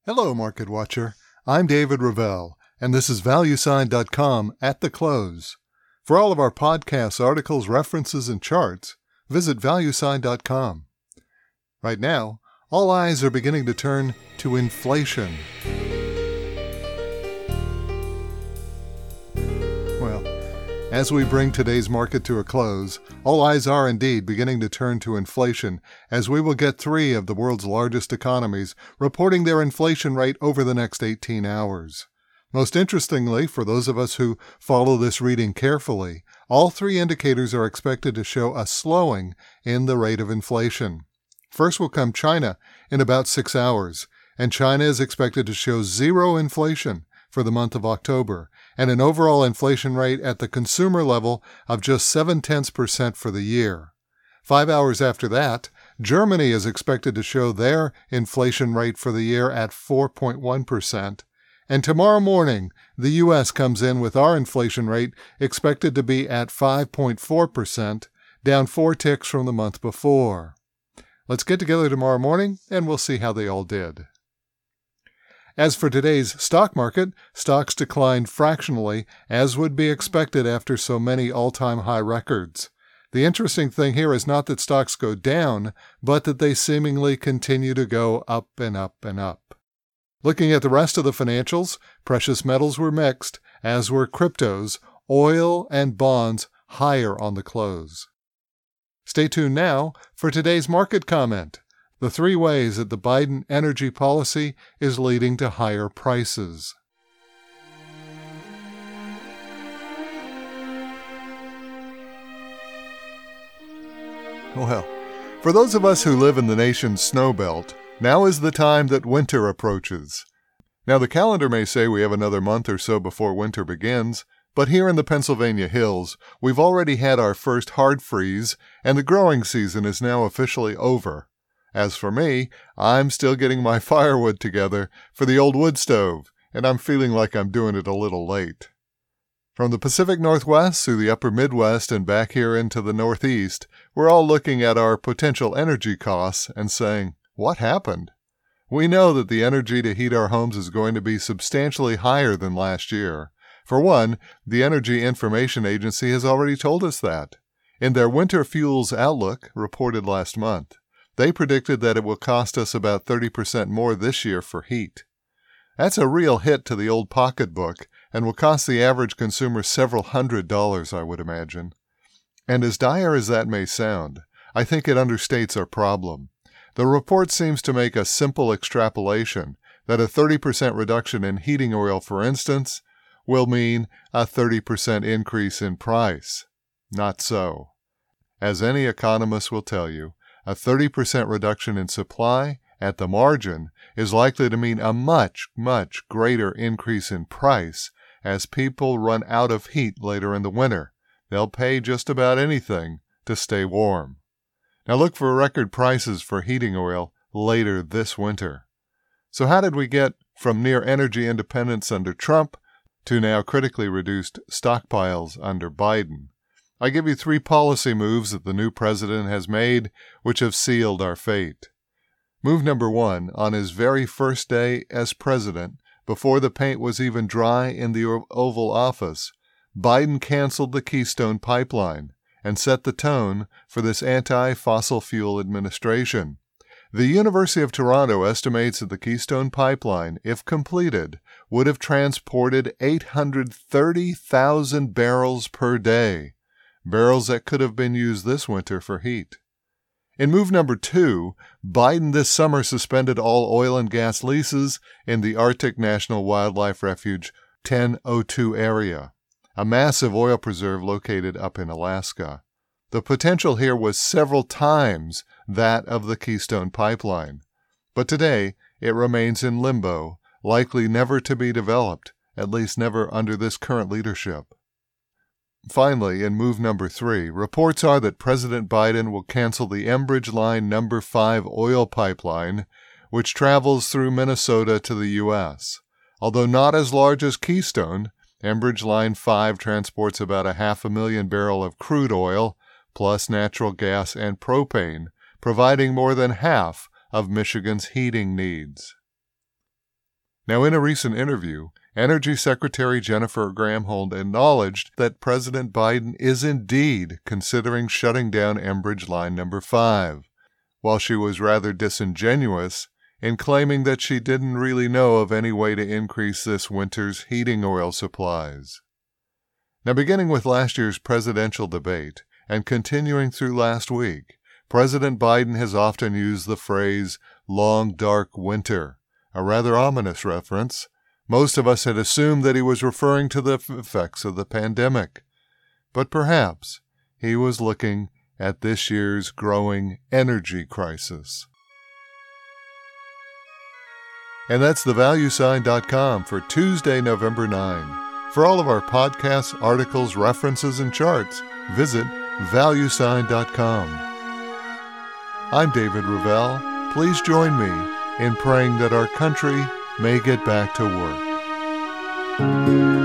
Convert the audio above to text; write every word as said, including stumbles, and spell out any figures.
Hello, Market Watcher. I'm David Ravel, and this is Valuesign dot com at the close. For all of our podcasts, articles, references, and charts, visit Valuesign dot com. Right now, all eyes are beginning to turn to inflation. Well, as we bring today's market to a close, all eyes are indeed beginning to turn to inflation, as we will get three of the world's largest economies reporting their inflation rate over the next eighteen hours. Most interestingly, for those of us who follow this reading carefully, all three indicators are expected to show a slowing in the rate of inflation. First will come China in about six hours, and China is expected to show zero inflation for the month of October, and an overall inflation rate at the consumer level of just seven tenths percent for the year. Five hours after that, Germany is expected to show their inflation rate for the year at four point one percent. And tomorrow morning, the U S comes in with our inflation rate expected to be at five point four percent, down four ticks from the month before. Let's get together tomorrow morning, and we'll see how they all did. As for today's stock market, stocks declined fractionally, as would be expected after so many all-time high records. The interesting thing here is not that stocks go down, but that they seemingly continue to go up and up and up. Looking at the rest of the financials, precious metals were mixed, as were cryptos, oil, and bonds higher on the close. Stay tuned now for today's market comment. The three ways that the Biden energy policy is leading to higher prices. Well, for those of us who live in the nation's snow belt, now is the time that winter approaches. Now, the calendar may say we have another month or so before winter begins, but here in the Pennsylvania hills, we've already had our first hard freeze, and the growing season is now officially over. As for me, I'm still getting my firewood together for the old wood stove, and I'm feeling like I'm doing it a little late. From the Pacific Northwest through the upper Midwest and back here into the Northeast, we're all looking at our potential energy costs and saying, what happened? We know that the energy to heat our homes is going to be substantially higher than last year. For one, the Energy Information Agency has already told us that. In their Winter Fuels Outlook, reported last month, they predicted that it will cost us about thirty percent more this year for heat. That's a real hit to the old pocketbook and will cost the average consumer several hundred dollars, I would imagine. And as dire as that may sound, I think it understates our problem. The report seems to make a simple extrapolation that a thirty percent reduction in heating oil, for instance, will mean a thirty percent increase in price. Not so. As any economist will tell you, a thirty percent reduction in supply at the margin is likely to mean a much, much greater increase in price as people run out of heat later in the winter. They'll pay just about anything to stay warm. Now look for record prices for heating oil later this winter. So how did we get from near energy independence under Trump to now critically reduced stockpiles under Biden? I give you three policy moves that the new president has made which have sealed our fate. Move number one, on his very first day as president, before the paint was even dry in the Oval Office, Biden canceled the Keystone Pipeline and set the tone for this anti-fossil fuel administration. The University of Toronto estimates that the Keystone Pipeline, if completed, would have transported eight hundred thirty thousand barrels per day. Barrels that could have been used this winter for heat. In move number two, Biden this summer suspended all oil and gas leases in the Arctic National Wildlife Refuge ten oh two area, a massive oil preserve located up in Alaska. The potential here was several times that of the Keystone Pipeline, but today it remains in limbo, likely never to be developed, at least never under this current leadership. Finally, in move number three, reports are that President Biden will cancel the Enbridge Line number five oil pipeline, which travels through Minnesota to the U S. Although not as large as Keystone, Enbridge Line five transports about a half a million barrel of crude oil, plus natural gas and propane, providing more than half of Michigan's heating needs. Now, in a recent interview, Energy Secretary Jennifer Granholm acknowledged that President Biden is indeed considering shutting down Enbridge Line Number five, while she was rather disingenuous in claiming that she didn't really know of any way to increase this winter's heating oil supplies. Now, beginning with last year's presidential debate and continuing through last week, President Biden has often used the phrase long, dark winter, a rather ominous reference. Most of us had assumed that he was referring to the effects of the pandemic, but perhaps he was looking at this year's growing energy crisis. And that's the value sign dot com for Tuesday, November ninth. For all of our podcasts, articles, references, and charts, visit value sign dot com. I'm David Ravel. Please join me in praying that our country may get back to work.